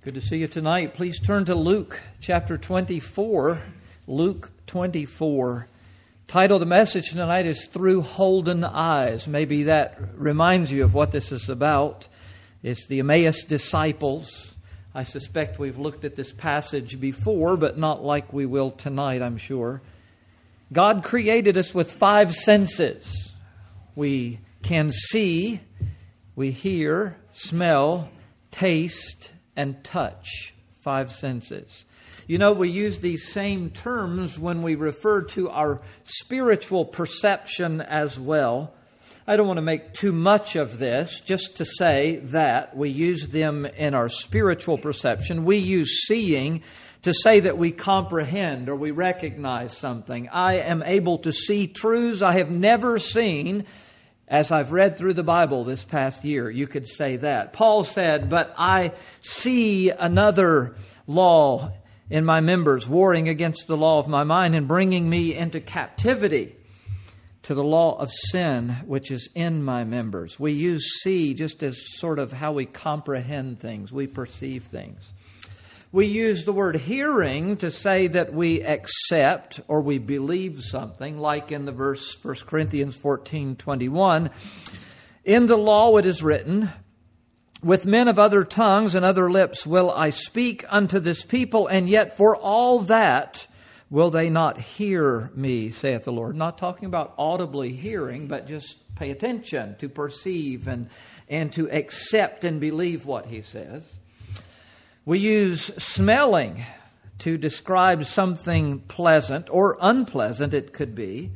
Good to see you tonight. Please turn to Luke chapter 24. Luke 24. Title of the message tonight is Through Holden Eyes. Maybe that reminds you of what this is about. It's the Emmaus disciples. I suspect we've looked at this passage before, but not like we will tonight, I'm sure. God created us with 5 senses. We can see, we hear, smell, taste, and touch. 5 senses. You know, we use these same terms when we refer to our spiritual perception as well. I don't want to make too much of this, just to say that we use them in our spiritual perception. We use seeing to say that we comprehend or we recognize something. I am able to see truths I have never seen as I've read through the Bible this past year. You could say that. Paul said, but I see another law in my members, warring against the law of my mind and bringing me into captivity to the law of sin, which is in my members. We use see just as sort of how we comprehend things, we perceive things. We use the word hearing to say that we accept or we believe something, like in the verse 1 Corinthians 14:21. In the law it is written, with men of other tongues and other lips will I speak unto this people, and yet for all that will they not hear me, saith the Lord. Not talking about audibly hearing, but just pay attention to perceive and to accept and believe what he says. We use smelling to describe something pleasant or unpleasant, it could be.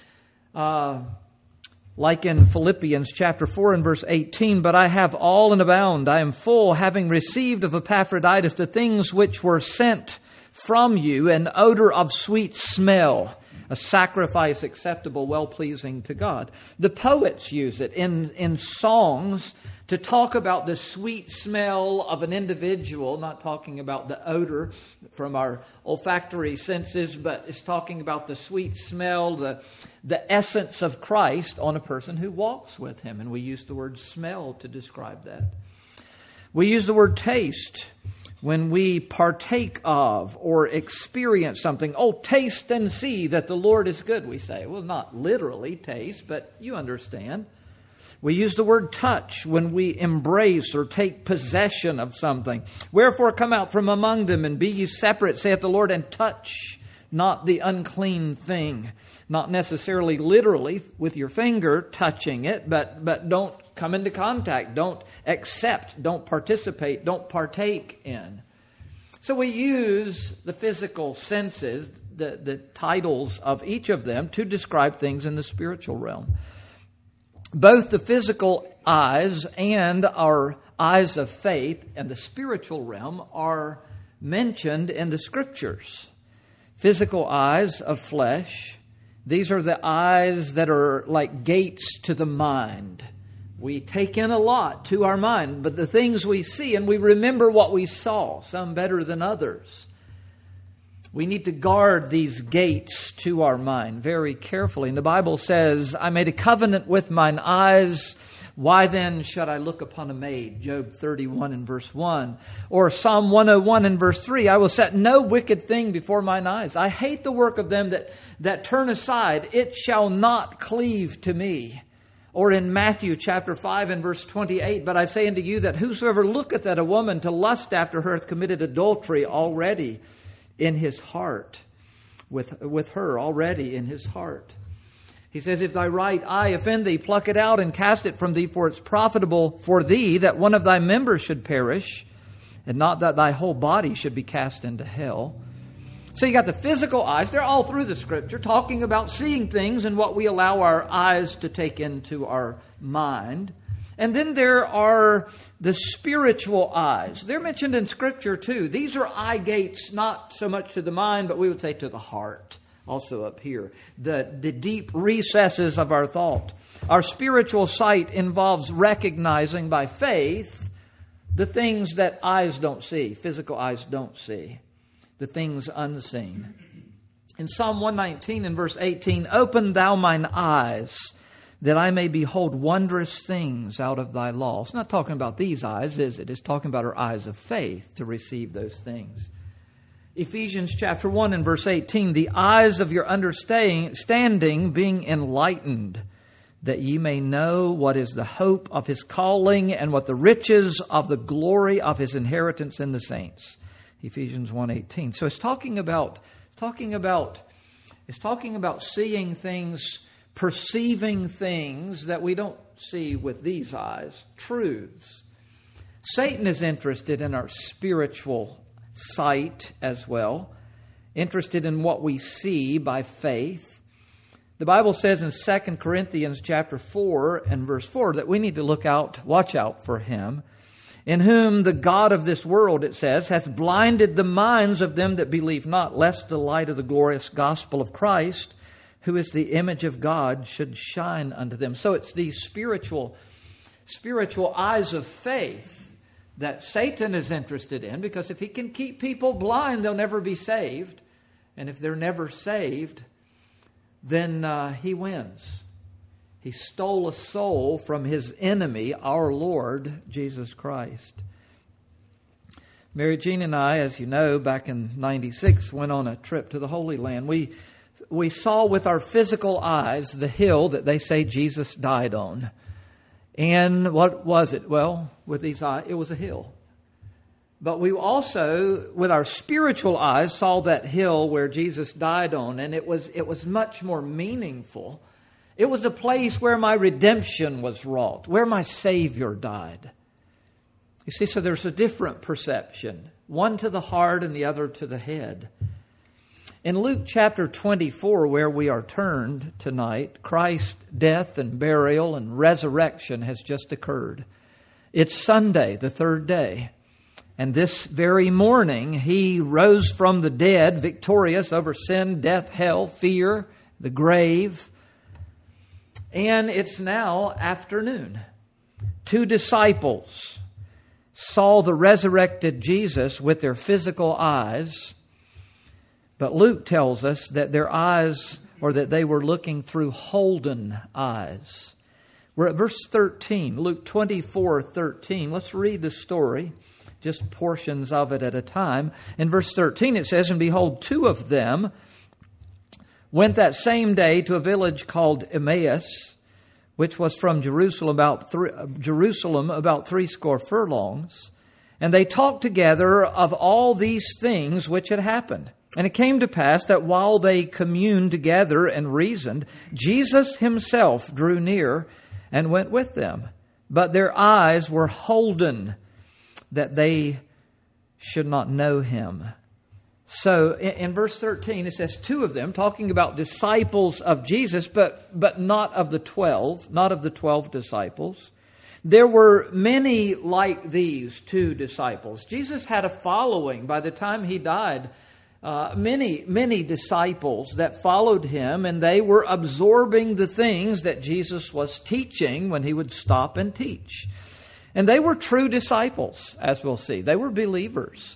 Like in Philippians chapter 4 and verse 18, but I have all and abound. I am full, having received of Epaphroditus the things which were sent from you, an odor of sweet smell, a sacrifice acceptable, well-pleasing to God. The poets use it in songs to talk about the sweet smell of an individual, not talking about the odor from our olfactory senses, but it's talking about the sweet smell, the essence of Christ on a person who walks with Him. And we use the word smell to describe that. We use the word taste when we partake of or experience something. Oh, taste and see that the Lord is good, we say. Well, not literally taste, but you understand. We use the word touch when we embrace or take possession of something. Wherefore come out from among them and be ye separate, saith the Lord, and touch not the unclean thing. Not necessarily literally with your finger touching it, but don't come into contact. Don't accept, don't participate, don't partake in. So we use the physical senses, the titles of each of them, to describe things in the spiritual realm. Both the physical eyes and our eyes of faith and the spiritual realm are mentioned in the Scriptures. Physical eyes of flesh, these are the eyes that are like gates to the mind. We take in a lot to our mind, but the things we see, and we remember what we saw, some better than others. We need to guard these gates to our mind very carefully. And the Bible says, I made a covenant with mine eyes. Why then should I look upon a maid? Job 31 and verse 1. Or Psalm 101 and verse 3. I will set no wicked thing before mine eyes. I hate the work of them that turn aside. It shall not cleave to me. Or in Matthew chapter 5 and verse 28. But I say unto you that whosoever looketh at a woman to lust after her hath committed adultery already in his heart, with her already in his heart. He says, if thy right eye offend thee, pluck it out and cast it from thee, for it's profitable for thee that one of thy members should perish, and not that thy whole body should be cast into hell. So you got the physical eyes. They're all through the Scripture, talking about seeing things and what we allow our eyes to take into our mind. And then there are the spiritual eyes. They're mentioned in Scripture too. These are eye gates, not so much to the mind, but we would say to the heart. Also up here. The deep recesses of our thought. Our spiritual sight involves recognizing by faith the things that eyes don't see, physical eyes don't see. The things unseen. In Psalm 119 and verse 18, open thou mine eyes, that I may behold wondrous things out of thy law. It's not talking about these eyes, is it? It's talking about our eyes of faith to receive those things. Ephesians chapter 1 and verse 18, the eyes of your understanding being enlightened, that ye may know what is the hope of his calling and what the riches of the glory of his inheritance in the saints. Ephesians 1:18. So it's talking about seeing things, perceiving things that we don't see with these eyes, truths. Satan is interested in our spiritual sight as well, interested in what we see by faith. The Bible says in 2 Corinthians chapter 4 and verse 4 that we need to watch out for him, in whom the God of this world, it says, hath blinded the minds of them that believe not, lest the light of the glorious gospel of Christ, who is the image of God, should shine unto them. So it's these spiritual eyes of faith that Satan is interested in, because if he can keep people blind, they'll never be saved. And if they're never saved, then he wins. He stole a soul from his enemy, our Lord Jesus Christ. Mary Jean and I, as you know, back in 96, went on a trip to the Holy Land. We saw with our physical eyes the hill that they say Jesus died on. And what was it? Well, with these eyes, it was a hill. But we also, with our spiritual eyes, saw that hill where Jesus died on, and it was much more meaningful. It was the place where my redemption was wrought, where my Savior died. You see, so there's a different perception, one to the heart and the other to the head. In Luke chapter 24, where we are turned tonight, Christ's death and burial and resurrection has just occurred. It's Sunday, the third day. And this very morning, He rose from the dead, victorious over sin, death, hell, fear, the grave. And it's now afternoon. 2 disciples saw the resurrected Jesus with their physical eyes. But Luke tells us that their eyes, or that they were looking through holden eyes. We're at verse 13, Luke 24:13. Let's read the story, just portions of it at a time. In verse 13 it says, and behold, 2 of them went that same day to a village called Emmaus, which was from Jerusalem about 60 furlongs. And they talked together of all these things which had happened. And it came to pass that while they communed together and reasoned, Jesus himself drew near and went with them. But their eyes were holden, that they should not know him. So in verse 13, it says 2 of them, talking about disciples of Jesus, but not of the 12, not of the 12 disciples. There were many like these 2 disciples. Jesus had a following by the time he died. Many disciples that followed him, and they were absorbing the things that Jesus was teaching when he would stop and teach. And they were true disciples, as we'll see. They were believers.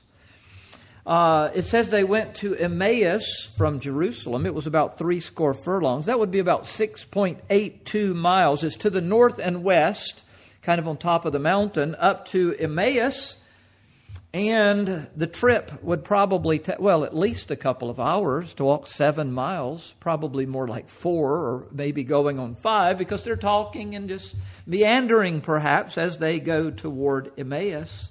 It says they went to Emmaus from Jerusalem. It was about 60 furlongs. That would be about 6.82 miles. It's to the north and west, kind of on top of the mountain, up to Emmaus. And the trip would probably take, at least a couple of hours to walk 7 miles, probably more like 4 or maybe going on 5, because they're talking and just meandering perhaps as they go toward Emmaus.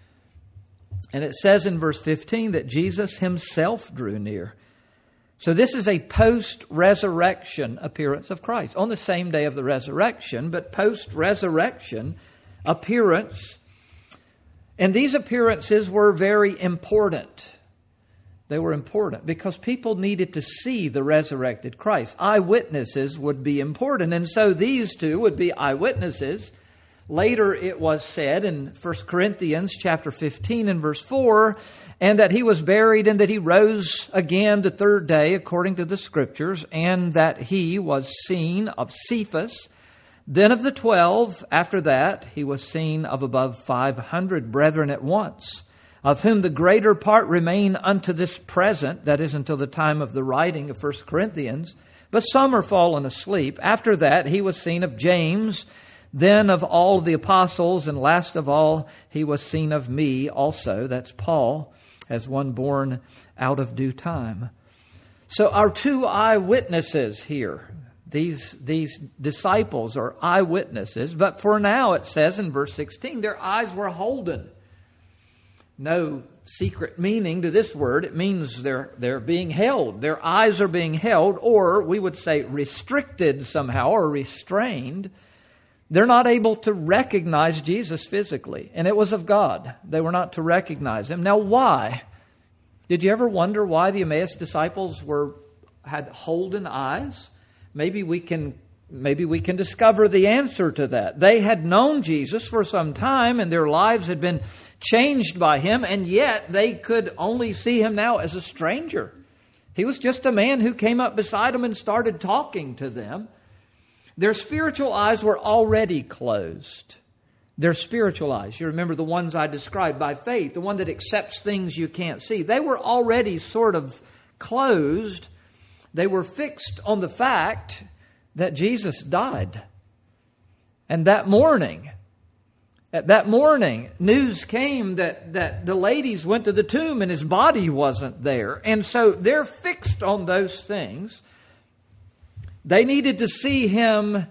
And it says in verse 15 that Jesus himself drew near. So this is a post-resurrection appearance of Christ. On the same day of the resurrection, but post-resurrection appearance. And these appearances were very important. They were important because people needed to see the resurrected Christ. Eyewitnesses would be important. And so these 2 would be eyewitnesses. Later it was said in 1 Corinthians chapter 15 and verse 4, and that he was buried and that he rose again the 3rd day according to the Scriptures, and that he was seen of Cephas. Then of the 12, after that, he was seen of above 500 brethren at once, of whom the greater part remain unto this present, that is, until the time of the writing of 1 Corinthians, but some are fallen asleep. After that, he was seen of James, then of all the apostles, and last of all, he was seen of me also." That's Paul, as one born out of due time. So our two eyewitnesses here, these disciples are eyewitnesses, but for now it says in verse 16, their eyes were holden. No secret meaning to this word. It means they're being held. Their eyes are being held, or we would say restricted somehow, or restrained. They're not able to recognize Jesus physically, and it was of God. They were not to recognize Him. Now, why? Did you ever wonder why the Emmaus disciples had holden eyes? Maybe we can discover the answer to that. They had known Jesus for some time, and their lives had been changed by Him, and yet they could only see Him now as a stranger. He was just a man who came up beside them and started talking to them. Their spiritual eyes were already closed. Their spiritual eyes. You remember the ones I described by faith, the one that accepts things you can't see. They were already sort of closed. They were fixed on the fact that Jesus died. And that morning, news came that the ladies went to the tomb and His body wasn't there. And so they're fixed on those things. They needed to see Him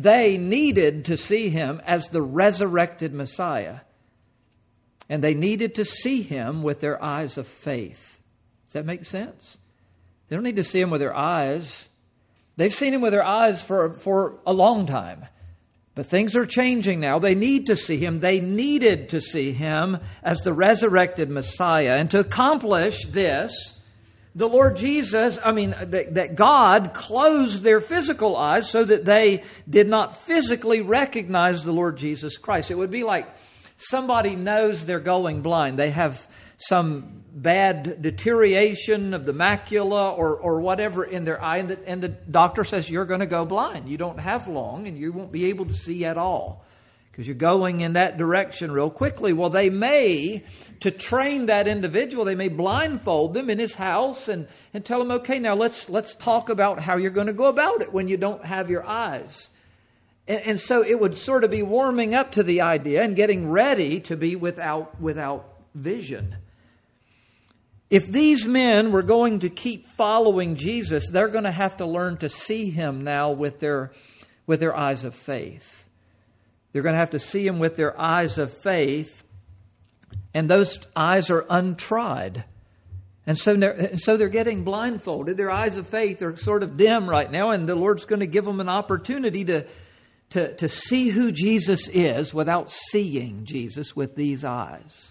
as the resurrected Messiah. And they needed to see Him with their eyes of faith. Does that make sense? They don't need to see Him with their eyes. They've seen Him with their eyes for a long time. But things are changing now. They need to see Him. They needed to see Him as the resurrected Messiah. And to accomplish this, the Lord Jesus, that God closed their physical eyes so that they did not physically recognize the Lord Jesus Christ. It would be like somebody knows they're going blind. They have some bad deterioration of the macula or whatever in their eye, and the doctor says, you're going to go blind. You don't have long, and you won't be able to see at all, because you're going in that direction real quickly. Well, they may, to train that individual, they may blindfold them in his house and tell them, okay, now let's talk about how you're going to go about it when you don't have your eyes. And so it would sort of be warming up to the idea and getting ready to be without vision. If these men were going to keep following Jesus, they're going to have to learn to see Him now with their eyes of faith. They're going to have to see Him with their eyes of faith, and those eyes are untried. And so they're getting blindfolded. Their eyes of faith are sort of dim right now, and the Lord's going to give them an opportunity to see who Jesus is without seeing Jesus with these eyes.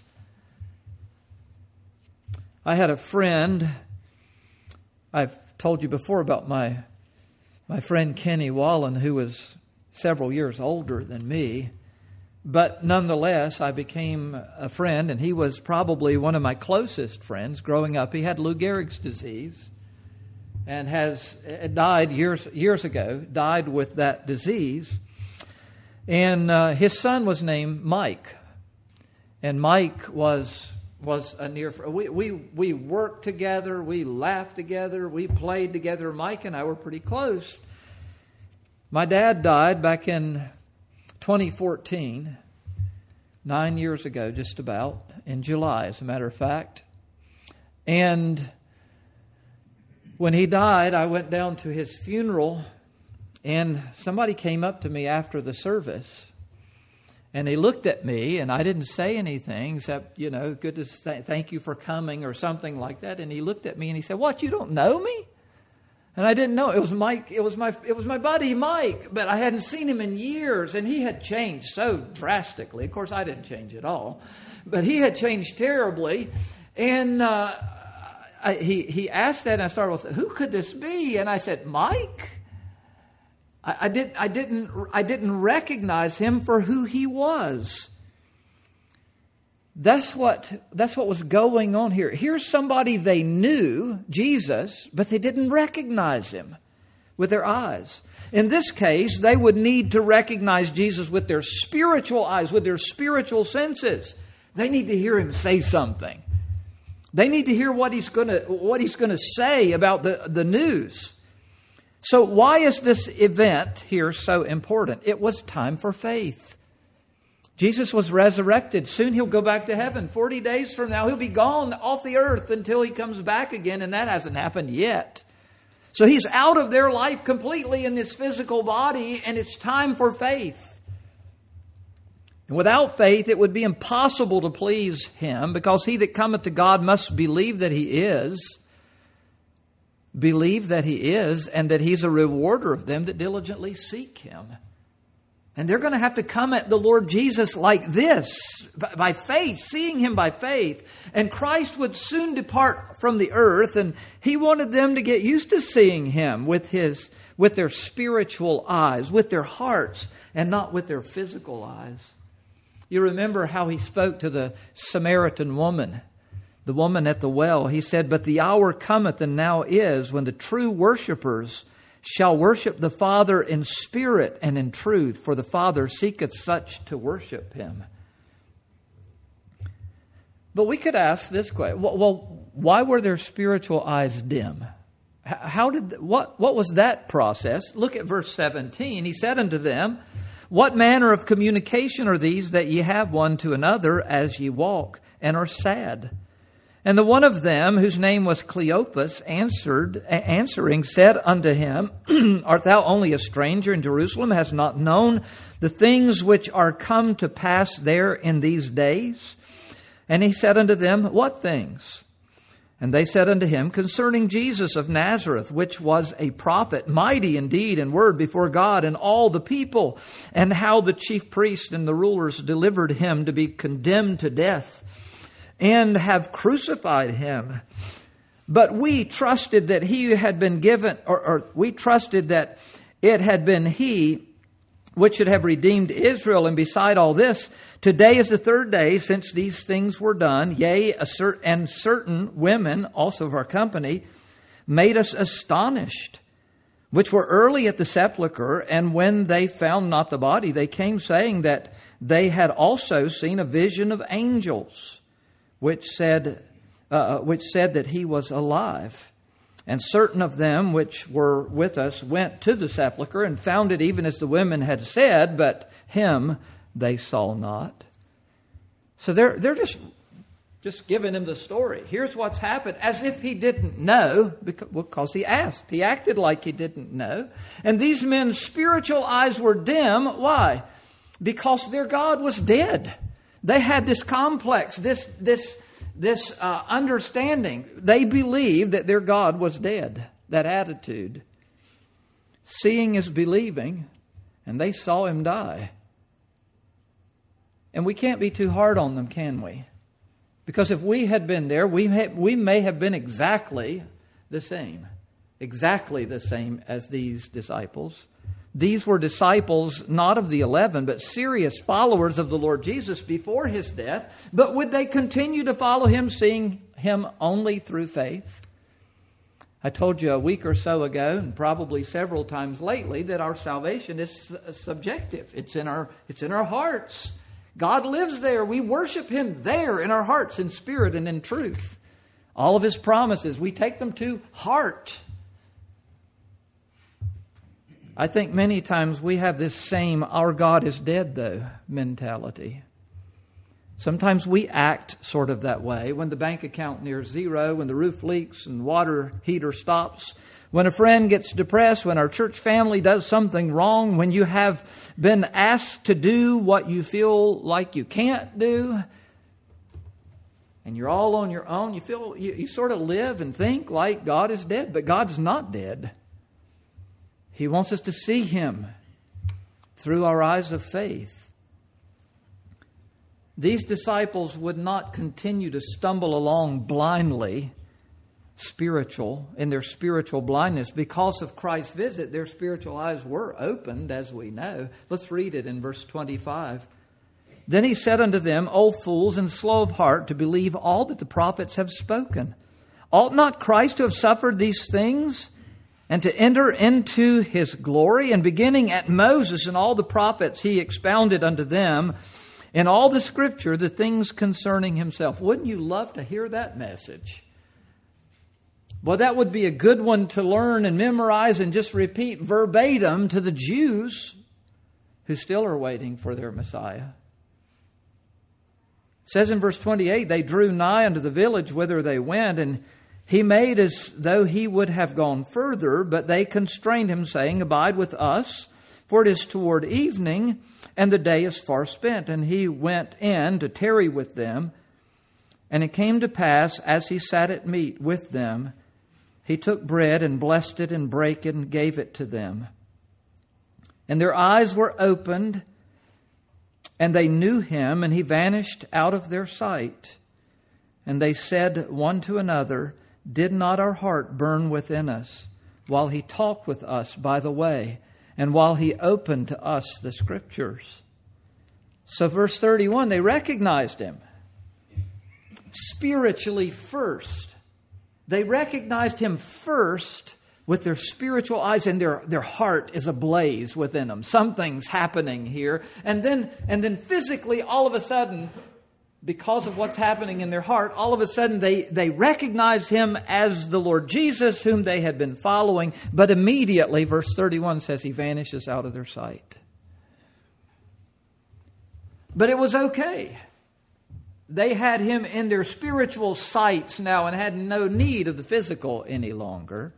I had a friend, I've told you before about my friend Kenny Wallen, who was several years older than me. But nonetheless, I became a friend, and he was probably one of my closest friends growing up. He had Lou Gehrig's disease and died years ago, died with that disease. And his son was named Mike. And Mike was a near friend. We worked together, we laughed together, we played together. Mike and I were pretty close. My dad died back in 2014, 9 years ago, just about, in July, as a matter of fact. And when he died, I went down to his funeral, and somebody came up to me after the service. And he looked at me, and I didn't say anything except, good to thank you for coming or something like that. And he looked at me and he said, "What, you don't know me?" And I didn't know. It was Mike. It was my buddy Mike, but I hadn't seen him in years, and he had changed so drastically. Of course, I didn't change at all, but he had changed terribly. And he asked that, and I started with, "Who could this be?" And I said, "Mike." I didn't recognize him for who he was. That's what was going on here. Here's somebody they knew, Jesus, but they didn't recognize Him with their eyes. In this case, they would need to recognize Jesus with their spiritual eyes, with their spiritual senses. They need to hear Him say something. They need to hear what He's going to say about the news. So why is this event here so important? It was time for faith. Jesus was resurrected. Soon He'll go back to heaven. 40 days from now, He'll be gone off the earth until He comes back again, and that hasn't happened yet. So He's out of their life completely in this physical body, and it's time for faith. And without faith, it would be impossible to please Him, because he that cometh to God must believe that He is, and that He's a rewarder of them that diligently seek Him. And they're going to have to come at the Lord Jesus like this, by faith, seeing Him by faith. And Christ would soon depart from the earth, and He wanted them to get used to seeing Him with their spiritual eyes, with their hearts, and not with their physical eyes. You remember how He spoke to the Samaritan woman, the woman at the well. He said, "But the hour cometh, and now is, when the true worshipers shall worship the Father in spirit and in truth, for the Father seeketh such to worship Him." But we could ask this question, well, why were their spiritual eyes dim? What was that process? Look at verse 17. He said unto them, "What manner of communication are these that ye have one to another as ye walk, and are sad?" And the one of them, whose name was Cleopas, answering, said unto him, "Art thou only a stranger in Jerusalem, hast not known the things which are come to pass there in these days?" And he said unto them, "What things?" And they said unto him, "Concerning Jesus of Nazareth, which was a prophet, mighty in deed and word before God and all the people, and how the chief priests and the rulers delivered Him to be condemned to death, and have crucified Him. But we trusted that He had been given, or we trusted that it had been He which should have redeemed Israel. And beside all this, today is the third day since these things were done. Yea, and certain women also of our company made us astonished, which were early at the sepulchre. And when they found not the body, they came saying that they had also seen a vision of angels, which said that He was alive. And certain of them which were with us went to the sepulchre and found it even as the women had said, but Him they saw not. So they're just giving Him the story. Here's what's happened, as if He didn't know, because He asked. He acted like He didn't know. And these men's spiritual eyes were dim. Why? Because their God was dead. They had this complex, this understanding. They believed that their God was dead. That attitude. Seeing is believing, and they saw Him die. And we can't be too hard on them, can we? Because if we had been there, we may have been exactly the same as these disciples. These were disciples, not of the 11, but serious followers of the Lord Jesus before His death. But would they continue to follow Him, seeing Him only through faith? I told you a week or so ago, and probably several times lately, that our salvation is subjective. It's in our hearts. God lives there. We worship Him there in our hearts, in spirit and in truth. All of His promises, we take them to heart. I think many times we have this same "our God is dead though" mentality. Sometimes we act sort of that way when the bank account nears zero, when the roof leaks and water heater stops, when a friend gets depressed, when our church family does something wrong, when you have been asked to do what you feel like you can't do, and you're all on your own. You sort of live and think like God is dead, but God's not dead. He wants us to see Him through our eyes of faith. These disciples would not continue to stumble along blindly, in their spiritual blindness. Because of Christ's visit, their spiritual eyes were opened, as we know. Let's read it in verse 25. Then He said unto them, "O fools, and slow of heart to believe all that the prophets have spoken. Ought not Christ to have suffered these things, and to enter into His glory?" And beginning at Moses and all the prophets, He expounded unto them in all the Scripture the things concerning Himself. Wouldn't you love to hear that message? Well, that would be a good one to learn and memorize and just repeat verbatim to the Jews who still are waiting for their Messiah. It says in verse 28, they drew nigh unto the village whither they went, and he made as though he would have gone further, but they constrained him, saying, Abide with us, for it is toward evening, and the day is far spent. And he went in to tarry with them. And it came to pass, as he sat at meat with them, he took bread and blessed it and brake it and gave it to them. And their eyes were opened, and they knew him, and he vanished out of their sight. And they said one to another, Did not our heart burn within us while he talked with us by the way, and while he opened to us the Scriptures? So verse 31, they recognized him spiritually first. They recognized him first with their spiritual eyes, and their heart is ablaze within them. Something's happening here. And then physically, all of a sudden, because of what's happening in their heart, all of a sudden they recognize him as the Lord Jesus, whom they had been following. But immediately, verse 31 says, he vanishes out of their sight. But it was okay. They had him in their spiritual sights now and had no need of the physical any longer.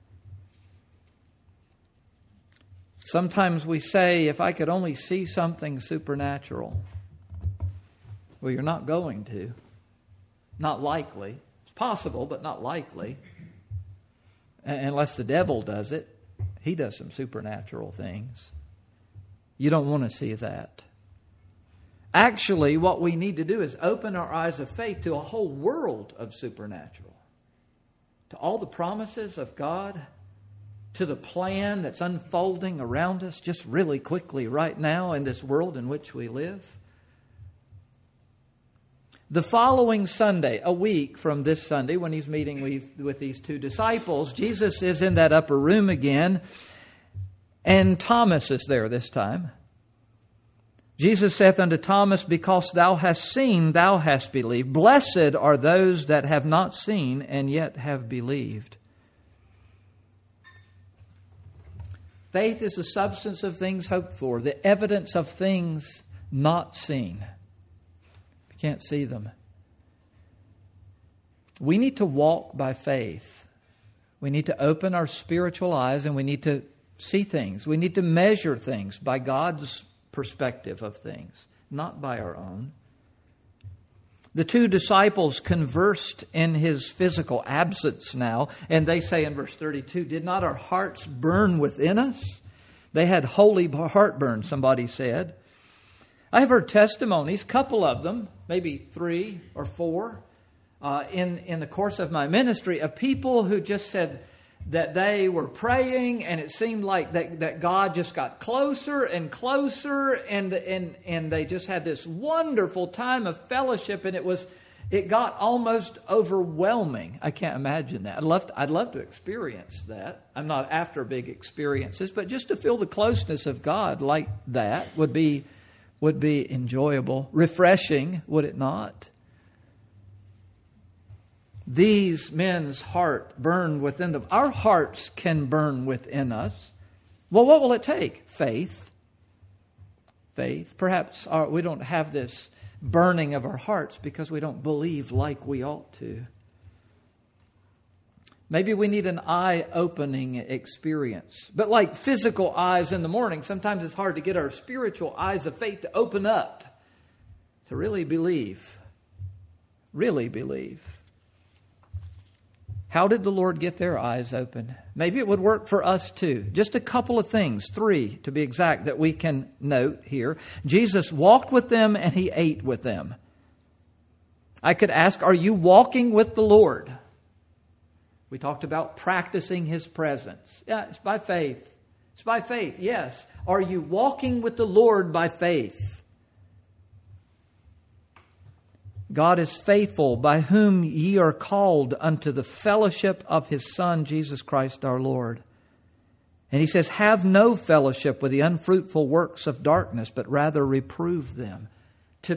Sometimes we say, if I could only see something supernatural. Well, you're not going to. Not likely. It's possible, but not likely. Unless the devil does it. He does some supernatural things. You don't want to see that. Actually, what we need to do is open our eyes of faith to a whole world of supernatural. To all the promises of God. To the plan that's unfolding around us just really quickly right now in this world in which we live. The following Sunday, a week from this Sunday, when he's meeting with these two disciples, Jesus is in that upper room again, and Thomas is there this time. Jesus saith unto Thomas, Because thou hast seen, thou hast believed. Blessed are those that have not seen and yet have believed. Faith is the substance of things hoped for, the evidence of things not seen. You can't see them. We need to walk by faith. We need to open our spiritual eyes, and we need to see things. We need to measure things by God's perspective of things, not by our own. The two disciples conversed in his physical absence now, and they say in verse 32, Did not our hearts burn within us? They had holy heartburn, somebody said. I have heard testimonies, a couple of them, maybe 3 or 4, in the course of my ministry, of people who just said that they were praying, and it seemed like that God just got closer and closer, and they just had this wonderful time of fellowship, and it got almost overwhelming. I can't imagine that. I'd love to experience that. I'm not after big experiences, but just to feel the closeness of God like that would be enjoyable, refreshing, would it not? These men's heart burned within them. Our hearts can burn within us. Well, what will it take? Faith. Faith. Perhaps we don't have this burning of our hearts because we don't believe like we ought to. Maybe we need an eye-opening experience. But like physical eyes in the morning, sometimes it's hard to get our spiritual eyes of faith to open up, to really believe. Really believe. How did the Lord get their eyes open? Maybe it would work for us too. Just a couple of things, 3 to be exact, that we can note here. Jesus walked with them and he ate with them. I could ask, are you walking with the Lord? We talked about practicing his presence. Yeah, it's by faith. It's by faith, yes. Are you walking with the Lord by faith? God is faithful, by whom ye are called unto the fellowship of his Son, Jesus Christ our Lord. And he says, have no fellowship with the unfruitful works of darkness, but rather reprove them.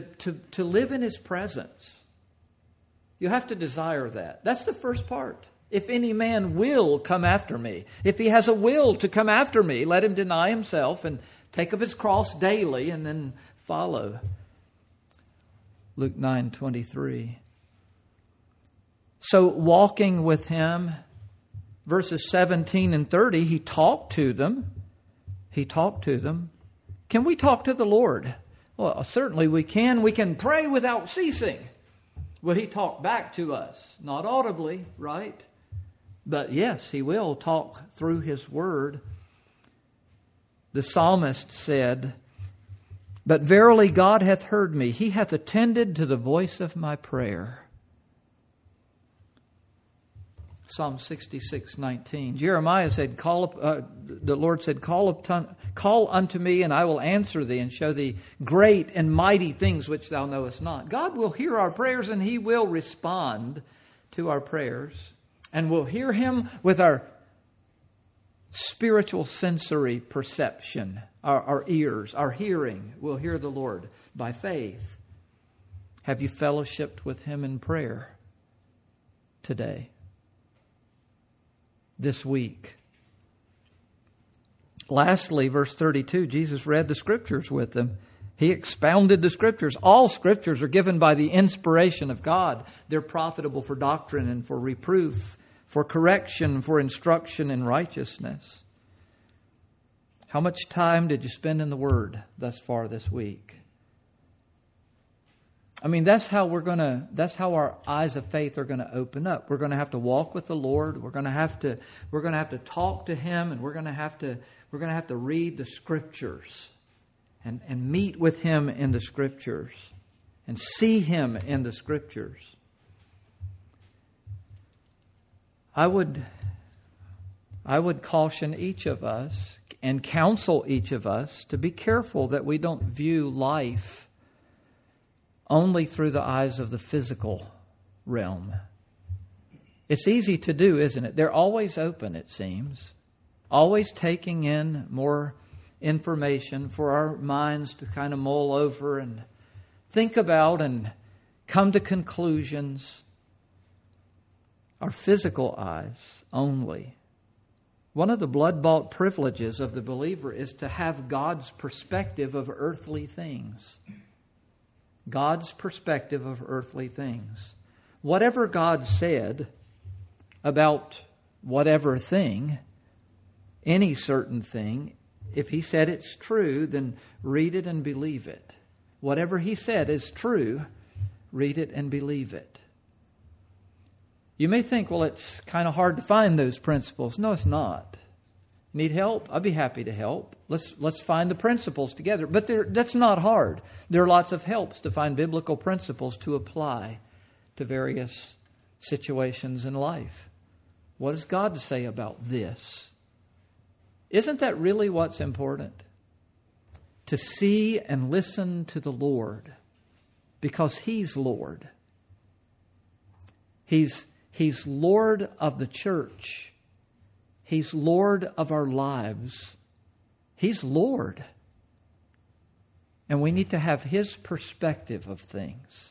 To live in his presence. You have to desire that. That's the first part. If any man will come after me, if he has a will to come after me, let him deny himself and take up his cross daily and then follow. Luke 9:23. So walking with Him, verses 17 and 30, He talked to them. He talked to them. Can we talk to the Lord? Well, certainly we can. We can pray without ceasing. Will He talk back to us? Not audibly, right? But yes, He will talk through His Word. The psalmist said, "But verily God hath heard me. He hath attended to the voice of my prayer." Psalm 66:19. Jeremiah said, the Lord said, Call unto me, and I will answer thee, and show thee great and mighty things which thou knowest not. God will hear our prayers, and He will respond to our prayers. And we'll hear Him with our spiritual sensory perception, our ears, our hearing. We'll hear the Lord by faith. Have you fellowshiped with Him in prayer today? This week? Lastly, verse 32, Jesus read the Scriptures with them. He expounded the Scriptures. All Scriptures are given by the inspiration of God. They're profitable for doctrine and for reproof, for correction, for instruction in righteousness. How much time did you spend in the Word thus far this week? I mean, that's how our eyes of faith are going to open up. We're going to have to walk with the Lord. We're going to have to talk to Him, and we're going to have to read the Scriptures and meet with Him in the Scriptures and see Him in the Scriptures. I would caution each of us and counsel each of us to be careful that we don't view life only through the eyes of the physical realm. It's easy to do, isn't it? They're always open, it seems. Always taking in more information for our minds to kind of mull over and think about and come to conclusions. Our physical eyes only. One of the blood-bought privileges of the believer is to have God's perspective of earthly things. God's perspective of earthly things. Whatever God said about whatever thing, any certain thing, if He said it's true, then read it and believe it. Whatever He said is true, read it and believe it. You may think, well, it's kind of hard to find those principles. No, it's not. Need help? I'd be happy to help. Let's find the principles together. But that's not hard. There are lots of helps to find biblical principles to apply to various situations in life. What does God say about this? Isn't that really what's important? To see and listen to the Lord, because He's Lord. He's Lord of the church. He's Lord of our lives. He's Lord. And we need to have His perspective of things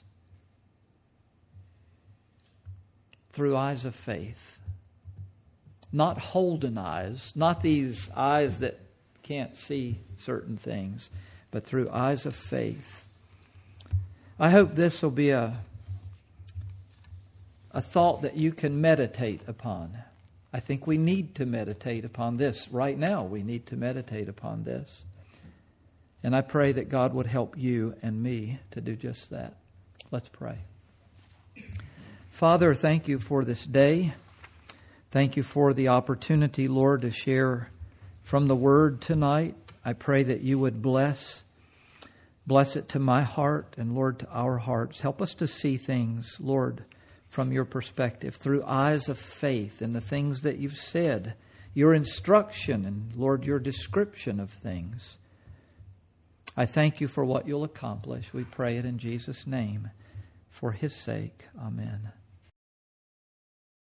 through eyes of faith. Not Holden eyes, not these eyes that can't see certain things, but through eyes of faith. I hope this will be a thought that you can meditate upon. I think we need to meditate upon this. Right now, we need to meditate upon this. And I pray that God would help you and me to do just that. Let's pray. Father, thank You for this day. Thank You for the opportunity, Lord, to share from the Word tonight. I pray that You would bless it to my heart and, Lord, to our hearts. Help us to see things, Lord, from Your perspective, through eyes of faith in the things that You've said, Your instruction and, Lord, Your description of things. I thank You for what You'll accomplish. We pray it in Jesus' name. For His sake, amen.